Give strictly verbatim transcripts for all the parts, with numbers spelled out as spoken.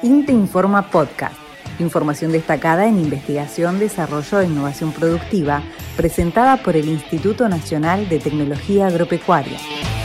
INTA Informa Podcast. Información destacada en investigación, desarrollo e innovación productiva, presentada por el Instituto Nacional de Tecnología Agropecuaria.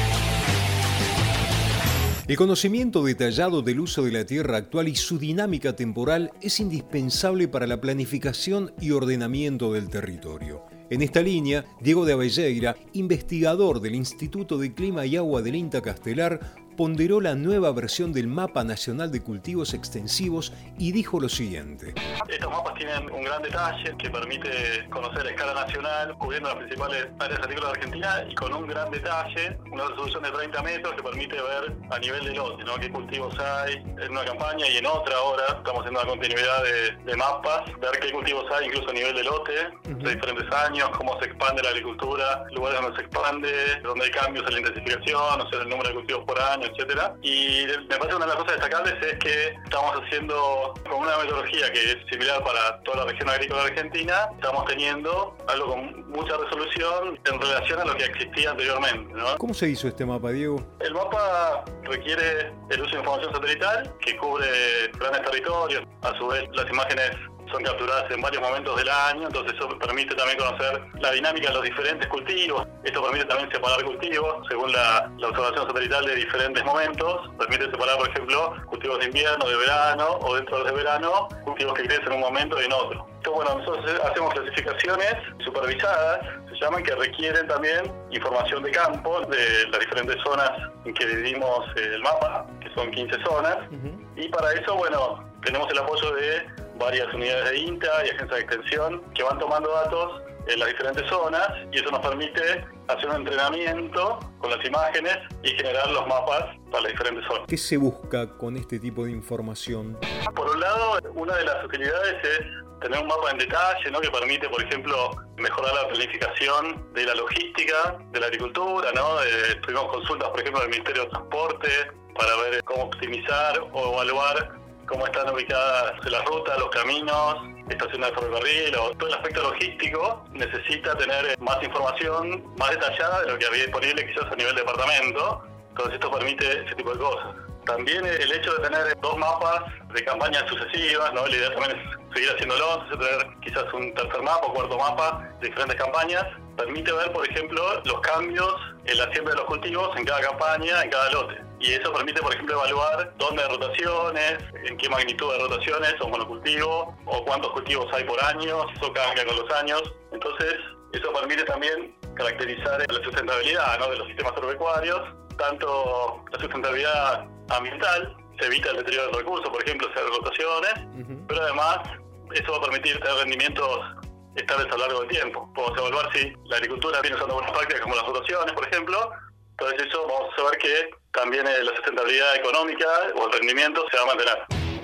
El conocimiento detallado del uso de la tierra actual y su dinámica temporal es indispensable para la planificación y ordenamiento del territorio. En esta línea, Diego de Avelleira, investigador del Instituto de Clima y Agua del INTA Castelar, ponderó la nueva versión del Mapa Nacional de Cultivos Extensivos y dijo lo siguiente. Estos mapas tienen un gran detalle que permite conocer a escala nacional, cubriendo las principales áreas agrícolas de Argentina y con un gran detalle, una resolución de treinta metros que permite ver a nivel de lote, ¿no? qué cultivos hay en una campaña y en otra ahora. Estamos haciendo una continuidad de, de mapas, ver qué cultivos hay incluso a nivel de lote, uh-huh. de diferentes años, cómo se expande la agricultura, lugares donde se expande, donde hay cambios en la intensificación, o sea, el número de cultivos por año, etcétera. Y me parece una de las cosas destacables es que estamos haciendo con una metodología que es similar para toda la región agrícola de Argentina, estamos teniendo algo con mucha resolución en relación a lo que existía anteriormente, ¿no? ¿Cómo se hizo este mapa, Diego? El mapa requiere el uso de información satelital que cubre grandes territorios. A su vez, las imágenes son capturadas en varios momentos del año, entonces eso permite también conocer la dinámica de los diferentes cultivos. Esto permite también separar cultivos según la, la observación satelital de diferentes momentos. Permite separar, por ejemplo, cultivos de invierno, de verano, o dentro de verano, cultivos que crecen en un momento y en otro. Entonces, bueno, nosotros hacemos clasificaciones supervisadas, se llaman, que requieren también información de campo, de las diferentes zonas en que dividimos el mapa, que son quince zonas. Uh-huh. Y para eso, bueno, tenemos el apoyo de varias unidades de INTA y agencias de extensión que van tomando datos en las diferentes zonas y eso nos permite hacer un entrenamiento con las imágenes y generar los mapas para las diferentes zonas. ¿Qué se busca con este tipo de información? Por un lado, una de las utilidades es tener un mapa en detalle, ¿no? que permite, por ejemplo, mejorar la planificación de la logística de la agricultura, ¿no? Eh, tuvimos consultas, por ejemplo, del Ministerio de Transporte para ver cómo optimizar o evaluar cómo están ubicadas las rutas, los caminos, estaciones de ferrocarril, o todo el aspecto logístico necesita tener más información más detallada de lo que había disponible quizás a nivel de departamento. Entonces esto permite ese tipo de cosas. También el hecho de tener dos mapas de campañas sucesivas, ¿no? La idea también es seguir haciéndolo, entonces tener quizás un tercer mapa o cuarto mapa de diferentes campañas, permite ver, por ejemplo, los cambios en la siembra de los cultivos en cada campaña, en cada lote. Y eso permite, por ejemplo, evaluar dónde hay rotaciones, en qué magnitud de rotaciones o monocultivo, o cuántos cultivos hay por año, si eso cambia con los años. Entonces, eso permite también caracterizar la sustentabilidad, ¿no? de los sistemas agropecuarios, tanto la sustentabilidad ambiental, se evita el deterioro del recurso, por ejemplo, hacer rotaciones, uh-huh. pero además eso va a permitir tener rendimientos estables a lo largo del tiempo. Podemos evaluar si la agricultura viene usando buenas prácticas como las rotaciones, por ejemplo. Entonces eso vamos a saber que también la sustentabilidad económica o el rendimiento se va a mantener.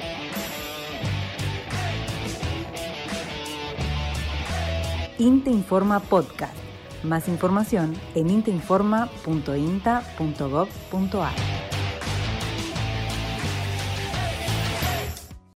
INTA Informa Podcast. Más información en intainforma punto inta punto gov punto ar.